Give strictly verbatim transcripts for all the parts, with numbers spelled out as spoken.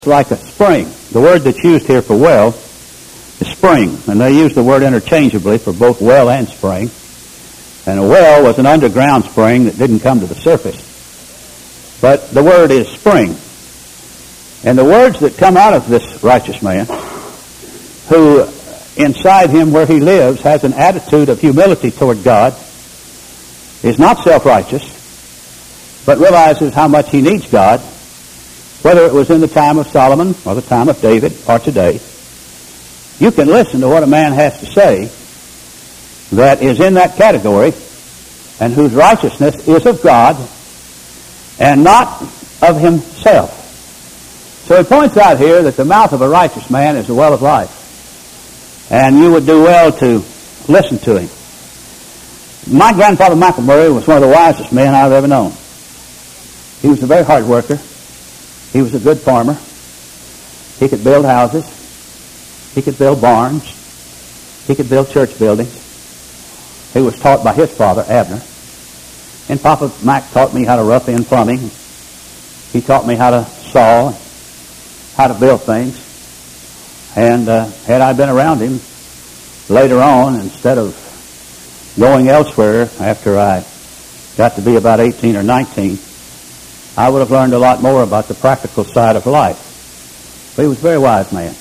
like a spring. The word that's used here for well is spring, and they use the word interchangeably for both well and spring. And a well was an underground spring that didn't come to the surface. But the word is spring. And the words that come out of this righteous man, who inside him where he lives has an attitude of humility toward God, is not self-righteous, but realizes how much he needs God, whether it was in the time of Solomon or the time of David or today. You can listen to what a man has to say that is in that category and whose righteousness is of God and not of himself. So he points out here that the mouth of a righteous man is the well of life. And you would do well to listen to him. My grandfather Michael Murray was one of the wisest men I've ever known. He was a very hard worker. He was a good farmer. He could build houses. He could build barns. He could build church buildings. He was taught by his father, Abner. And Papa Mac taught me how to rough in plumbing. He taught me how to saw, how to build things. And uh, had I been around him later on, instead of going elsewhere after I got to be about eighteen or nineteen, I would have learned a lot more about the practical side of life. But he was a very wise man.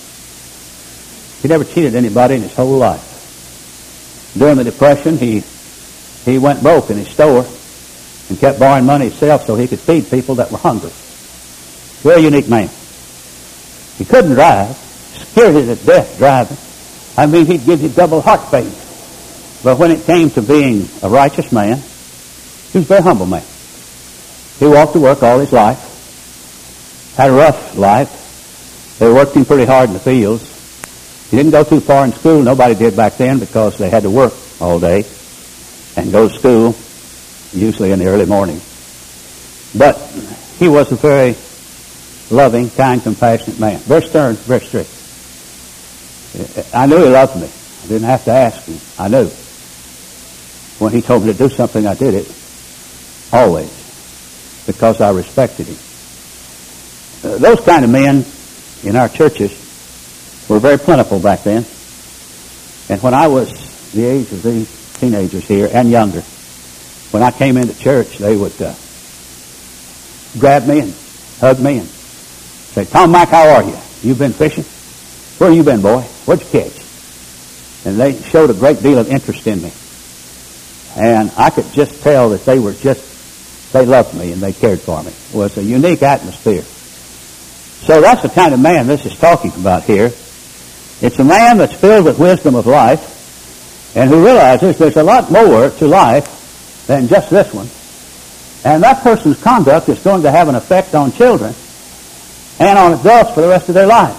He never cheated anybody in his whole life. During the Depression, he he went broke in his store and kept borrowing money himself so he could feed people that were hungry. Very unique man. He couldn't drive. Scared you to death driving. I mean, he'd give you double heart pain. But when it came to being a righteous man, he was a very humble man. He walked to work all his life, had a rough life. They worked him pretty hard in the fields. He didn't go too far in school. Nobody did back then because they had to work all day and go to school, usually in the early morning. But he was a very loving, kind, compassionate man. Very stern, very strict. I knew he loved me. I didn't have to ask him. I knew. When he told me to do something, I did it. Always. Because I respected him. Uh, those kind of men in our churches were very plentiful back then. And when I was the age of these teenagers here and younger, when I came into church, they would uh, grab me and hug me and say, "Tom Mack, how are you? You been fishing? Where you been, boy? What'd you catch?" And they showed a great deal of interest in me. And I could just tell that they were just They loved me and they cared for me. It was a unique atmosphere. So that's the kind of man this is talking about here. It's a man that's filled with wisdom of life and who realizes there's a lot more to life than just this one. And that person's conduct is going to have an effect on children and on adults for the rest of their lives.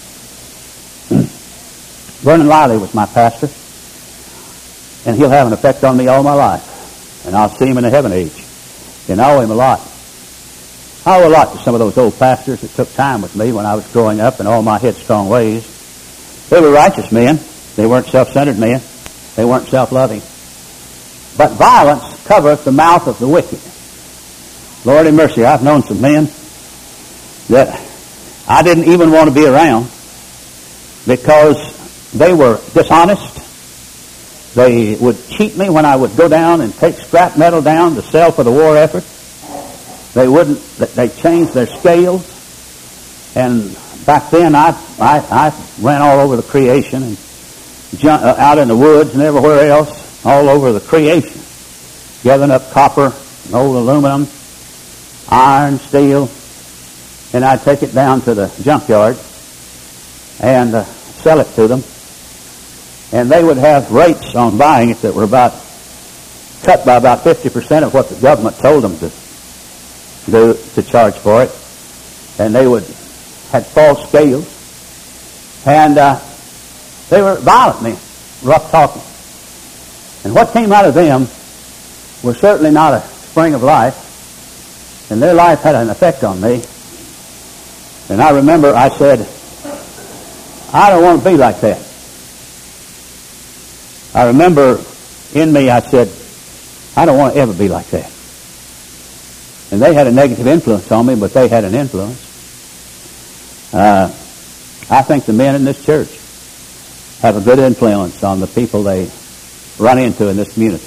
Vernon Liley was my pastor, and he'll have an effect on me all my life. And I'll see him in the heaven age. And I owe him a lot. I owe a lot to some of those old pastors that took time with me when I was growing up in all my headstrong ways. They were righteous men. They weren't self-centered men. They weren't self-loving. But violence covereth the mouth of the wicked. Lord have mercy, I've known some men that I didn't even want to be around because they were dishonest. They would cheat me when I would go down and take scrap metal down to sell for the war effort. They wouldn't, they changed their scales. And back then I I, I ran all over the creation and jumped, uh, out in the woods and everywhere else, all over the creation, gathering up copper, old aluminum, iron, steel, and I'd take it down to the junkyard and uh, sell it to them. And they would have rates on buying it that were about cut by about fifty percent of what the government told them to do to charge for it. And they would had false scales. And uh, they were violent men, rough talking. And what came out of them was certainly not a spring of life. And their life had an effect on me. And I remember I said, I don't want to be like that. I remember in me I said, I don't want to ever be like that. And they had a negative influence on me, but they had an influence. Uh, I think the men in this church have a good influence on the people they run into in this community.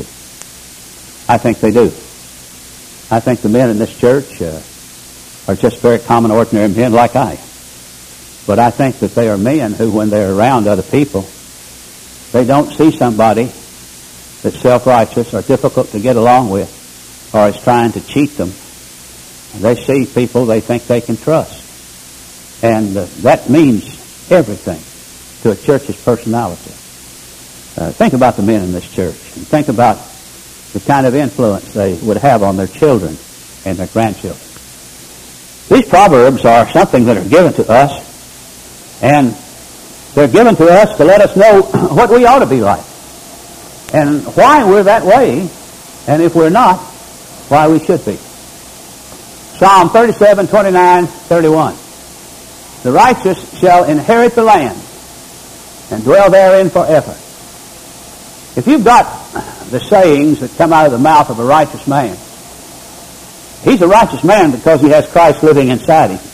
I think they do. I think the men in this church uh, are just very common, ordinary men like I. But I think that they are men who, when they're around other people, they don't see somebody that's self-righteous or difficult to get along with or is trying to cheat them. They see people they think they can trust. And uh, that means everything to a church's personality. Uh, think about the men in this church, and think about the kind of influence they would have on their children and their grandchildren. These proverbs are something that are given to us, and they're given to us to let us know what we ought to be like, and why we're that way, and if we're not, why we should be. Psalm thirty-seven, twenty-nine, thirty-one. The righteous shall inherit the land and dwell therein forever. If you've got the sayings that come out of the mouth of a righteous man, he's a righteous man because he has Christ living inside him.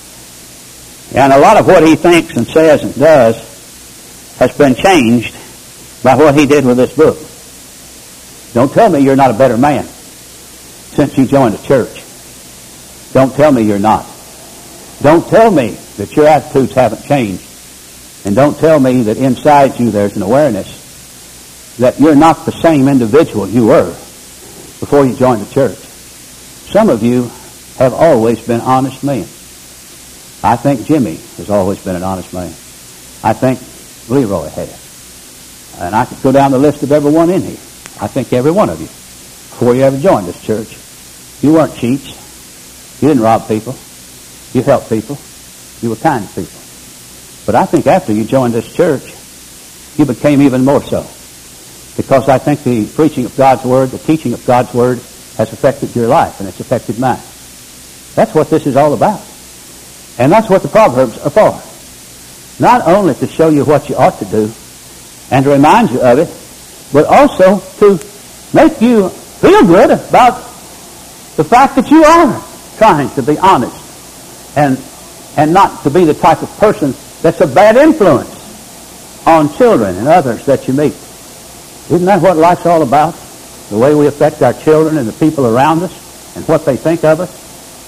And a lot of what he thinks and says and does has been changed by what he did with this book. Don't tell me you're not a better man since you joined the church. Don't tell me you're not. Don't tell me that your attitudes haven't changed. And don't tell me that inside you there's an awareness that you're not the same individual you were before you joined the church. Some of you have always been honest men. I think Jimmy has always been an honest man. I think Leroy has. And I could go down the list of everyone in here. I think every one of you, before you ever joined this church, you weren't cheats. You didn't rob people. You helped people. You were kind to people. But I think after you joined this church, you became even more so. Because I think the preaching of God's Word, the teaching of God's Word, has affected your life, and it's affected mine. That's what this is all about. And that's what the Proverbs are for. Not only to show you what you ought to do, and to remind you of it, but also to make you feel good about the fact that you are trying to be honest and and not to be the type of person that's a bad influence on children and others that you meet. Isn't that what life's all about? The way we affect our children and the people around us and what they think of us?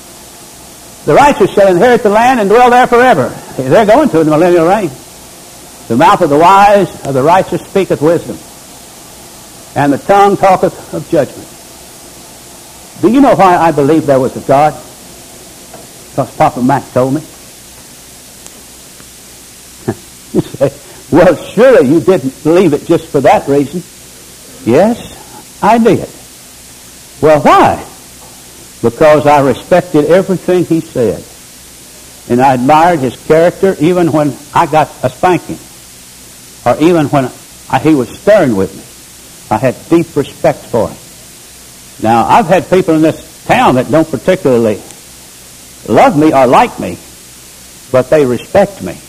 The righteous shall inherit the land and dwell there forever. They're going to in the millennial reign. The mouth of the wise of the righteous speaketh wisdom, and the tongue talketh of judgment. Do you know why I believe there was a God? Because Papa Mac told me. You say, well, surely you didn't believe it just for that reason. Yes, I did. Well, why? Because I respected everything he said. And I admired his character even when I got a spanking. Or even when I, he was stern with me. I had deep respect for him. Now, I've had people in this town that don't particularly love me or like me, but they respect me.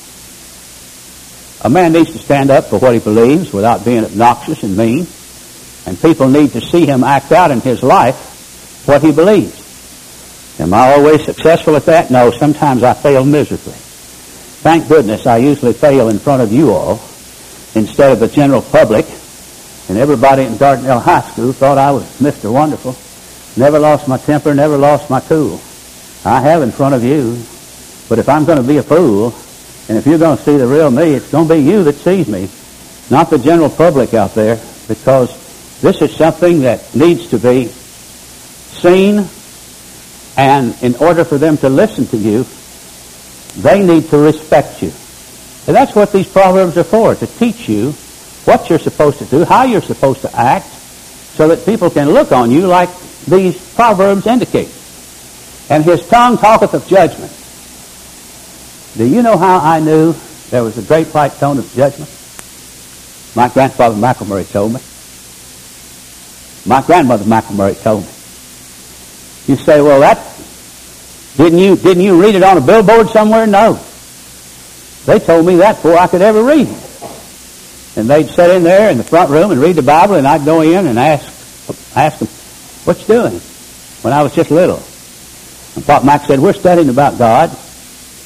A man needs to stand up for what he believes without being obnoxious and mean. And people need to see him act out in his life what he believes. Am I always successful at that? No, sometimes I fail miserably. Thank goodness I usually fail in front of you all instead of the general public. And everybody in Dardanelle High School thought I was Mister Wonderful. Never lost my temper, never lost my cool. I have in front of you. But if I'm going to be a fool, and if you're going to see the real me, it's going to be you that sees me, not the general public out there, because this is something that needs to be seen, and in order for them to listen to you, they need to respect you. And that's what these Proverbs are for, to teach you what you're supposed to do, how you're supposed to act, so that people can look on you like these Proverbs indicate. And his tongue talketh of judgment. Do you know how I knew there was a great white tone of judgment? My grandfather McElmurray told me. My grandmother McElmurray told me. You say, well, that, didn't you, didn't you read it on a billboard somewhere? No. They told me that before I could ever read it. And they'd sit in there in the front room and read the Bible, and I'd go in and ask, ask them, what you doing? When I was just little. And Pop Mac said, we're studying about God.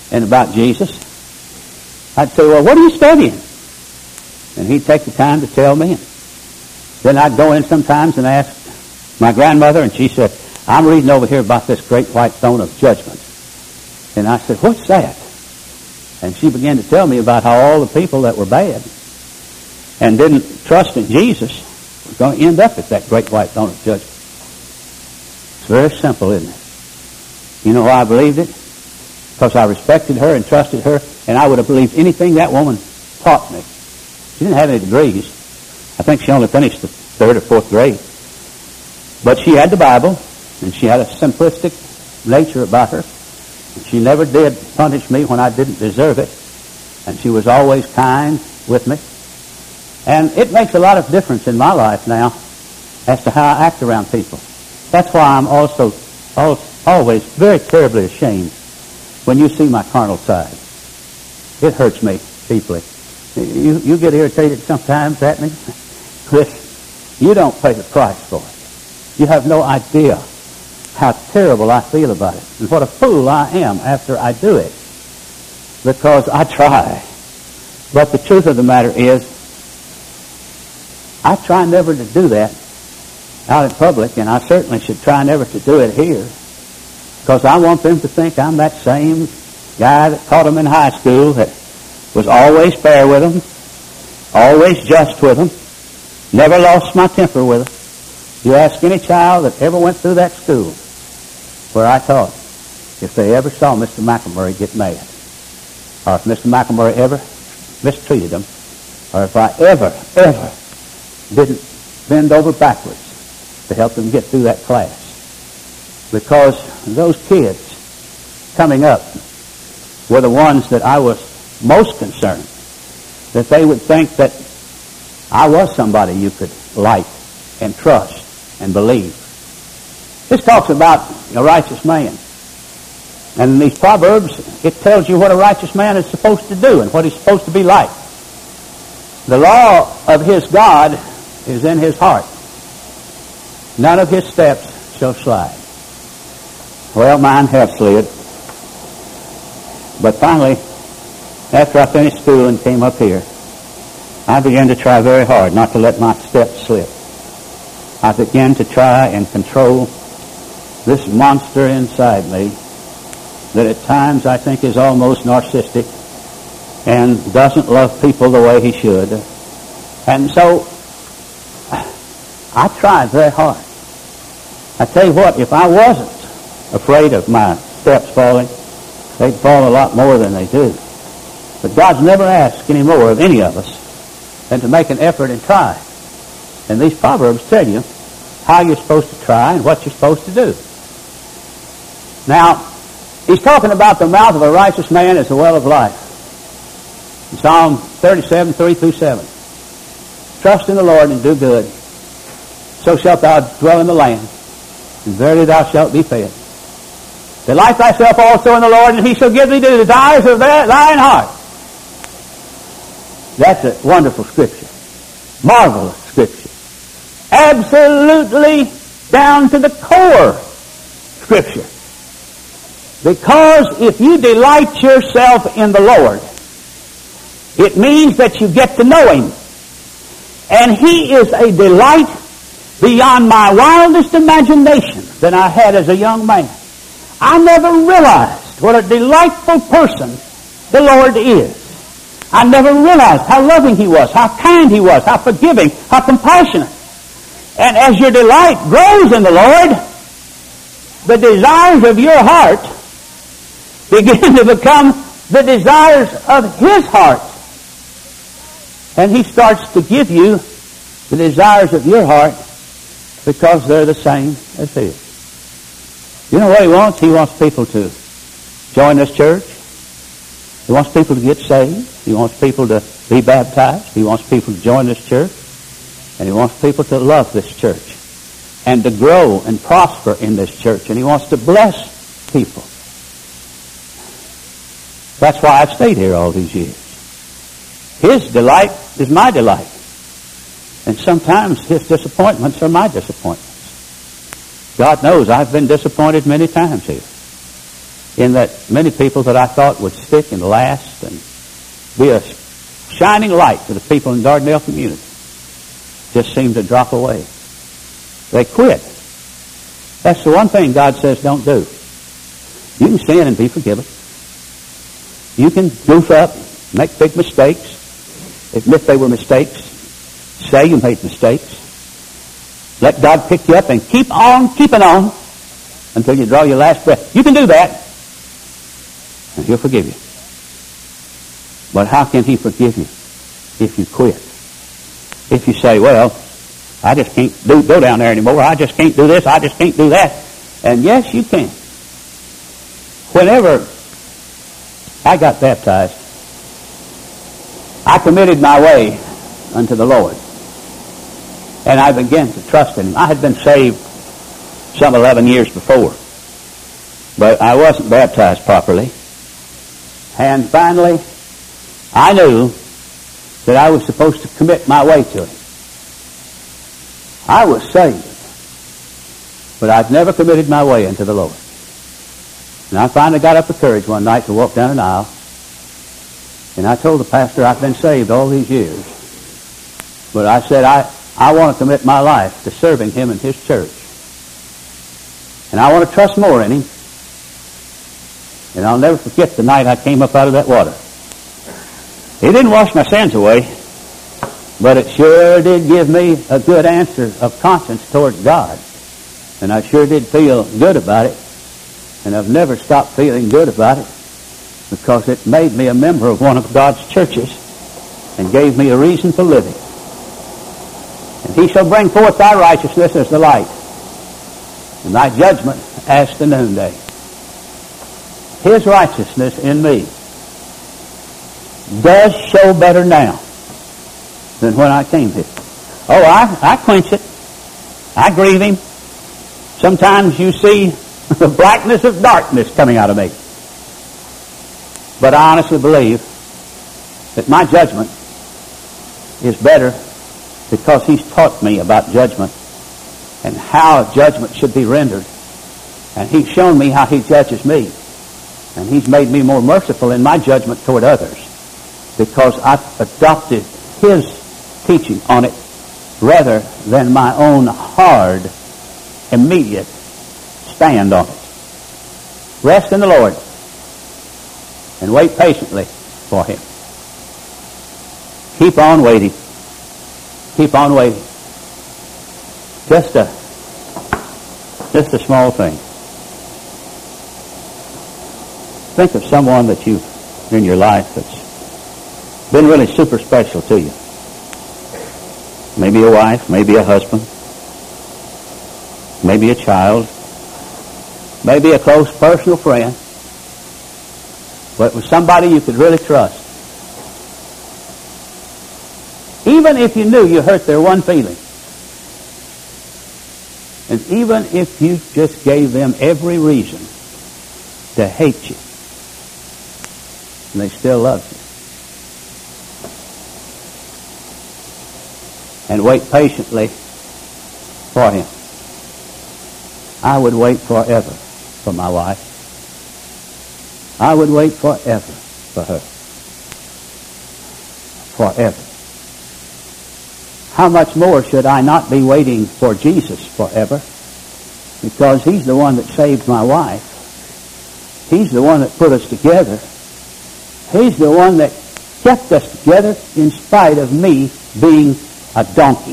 and about Jesus, I'd say, well, what are you studying? And he'd take the time to tell me. Then I'd go in sometimes and ask my grandmother, and she said, I'm reading over here about this great white throne of judgment. And I said, what's that? And she began to tell me about how all the people that were bad and didn't trust in Jesus were going to end up at that great white throne of judgment. It's very simple, isn't it? You know why I believed it? Because I respected her and trusted her, and I would have believed anything that woman taught me. She didn't have any degrees. I think she only finished the third or fourth grade. But she had the Bible, and she had a simplistic nature about her. And she never did punish me when I didn't deserve it. And she was always kind with me. And it makes a lot of difference in my life now as to how I act around people. That's why I'm also always very terribly ashamed when you see my carnal side. It hurts me deeply. You, you get irritated sometimes at me. Listen, you don't pay the price for it. You have no idea how terrible I feel about it and what a fool I am after I do it, because I try. But the truth of the matter is, I try never to do that out in public, and I certainly should try never to do it here, because I want them to think I'm that same guy that taught them in high school, that was always fair with them, always just with them, never lost my temper with them. You ask any child that ever went through that school where I taught, if they ever saw Mister McElmurray get mad, or if Mister McElmurray ever mistreated them, or if I ever, ever didn't bend over backwards to help them get through that class. Because those kids coming up were the ones that I was most concerned, that they would think that I was somebody you could like and trust and believe. This talks about a righteous man. And in these Proverbs, it tells you what a righteous man is supposed to do and what he's supposed to be like. The law of his God is in his heart. None of his steps shall slide. Well, mine have slid. But finally, after I finished school and came up here, I began to try very hard not to let my steps slip. I began to try and control this monster inside me that at times I think is almost narcissistic and doesn't love people the way he should. And so I tried very hard. I tell you what, if I wasn't afraid of my steps falling, they'd fall a lot more than they do. But God's never asked any more of any of us than to make an effort and try. And these Proverbs tell you how you're supposed to try and what you're supposed to do. Now, he's talking about the mouth of a righteous man as a well of life. In Psalm thirty-seven, three through seven. Trust in the Lord and do good. So shalt thou dwell in the land, and verily thou shalt be fed. Delight thyself also in the Lord, and he shall give thee the desires of thine heart. That's a wonderful scripture. Marvelous scripture. Absolutely down to the core scripture. Because if you delight yourself in the Lord, it means that you get to know him. And he is a delight beyond my wildest imagination that I had as a young man. I never realized what a delightful person the Lord is. I never realized how loving he was, how kind he was, how forgiving, how compassionate. And as your delight grows in the Lord, the desires of your heart begin to become the desires of his heart. And he starts to give you the desires of your heart because they're the same as his. You know what he wants? He wants people to join this church. He wants people to get saved. He wants people to be baptized. He wants people to join this church. And he wants people to love this church and to grow and prosper in this church. And he wants to bless people. That's why I've stayed here all these years. His delight is my delight. And sometimes his disappointments are my disappointments. God knows I've been disappointed many times here. in that many people that I thought would stick and last and be a shining light to the people in Dardanelle community just seemed to drop away. They quit. That's the one thing God says don't do. You can sin and be forgiven. You can goof up, make big mistakes, admit they were mistakes, say you made mistakes. Let God pick you up and keep on keeping on until you draw your last breath. You can do that, and He'll forgive you. But how can He forgive you if you quit? If you say, well, I just can't do, go down there anymore. I just can't do this. I just can't do that. And yes, you can. Whenever I got baptized, I committed my way unto the Lord. And I began to trust in Him. I had been saved some eleven years before, but I wasn't baptized properly. And finally, I knew that I was supposed to commit my way to Him. I was saved, but I'd never committed my way into the Lord. And I finally got up the courage one night to walk down an aisle, and I told the pastor I've been saved all these years, but I said I, I want to commit my life to serving Him and His church. And I want to trust more in Him. And I'll never forget the night I came up out of that water. It didn't wash my sins away, but it sure did give me a good answer of conscience towards God. And I sure did feel good about it. And I've never stopped feeling good about it because it made me a member of one of God's churches and gave me a reason for living. And He shall bring forth thy righteousness as the light, and thy judgment as the noonday. His righteousness in me does show better now than when I came here. Oh, I, I quench it. I grieve Him. Sometimes you see the blackness of darkness coming out of me. But I honestly believe that my judgment is better because He's taught me about judgment and how judgment should be rendered. And He's shown me how He judges me. And He's made me more merciful in my judgment toward others because I've adopted His teaching on it rather than my own hard, immediate stand on it. Rest in the Lord and wait patiently for Him. Keep on waiting. Keep on waiting. Just a, just a small thing. Think of someone that you've in your life that's been really super special to you. Maybe a wife, maybe a husband, maybe a child, maybe a close personal friend, but it was somebody you could really trust. Even if you knew you hurt their one feeling, and even if you just gave them every reason to hate you, and they still love you. And wait patiently for Him. I would wait forever for my wife. I would wait forever for her. Forever. How much more should I not be waiting for Jesus forever? Because He's the one that saved my wife. He's the one that put us together. He's the one that kept us together in spite of me being a donkey.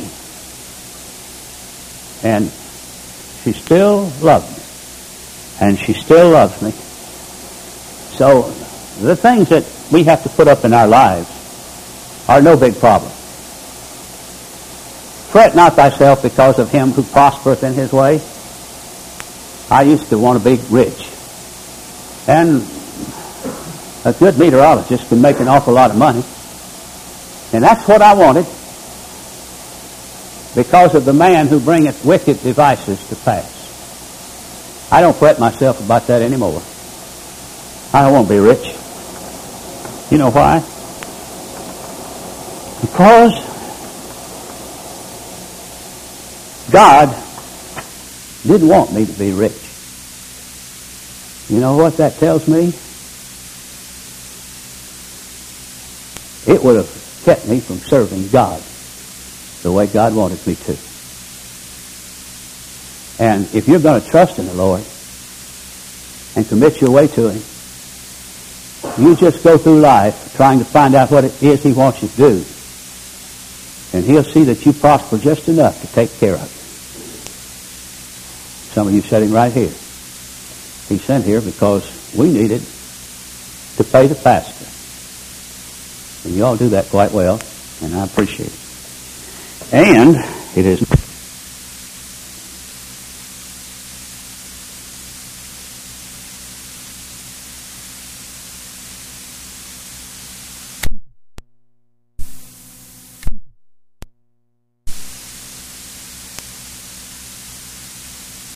And she still loved me. And she still loves me. So the things that we have to put up in our lives are no big problem. Fret not thyself because of him who prospereth in his way. I used to want to be rich. And a good meteorologist can make an awful lot of money. And that's what I wanted because of the man who bringeth wicked devices to pass. I don't fret myself about that anymore. I don't want to be rich. You know why? Because God didn't want me to be rich. You know what that tells me? It would have kept me from serving God the way God wanted me to. And if you're going to trust in the Lord and commit your way to Him, you just go through life trying to find out what it is He wants you to do. And He'll see that you prosper just enough to take care of it. Some of you sitting right here. He sent here because we needed to pay the pastor. And you all do that quite well, and I appreciate it. And it is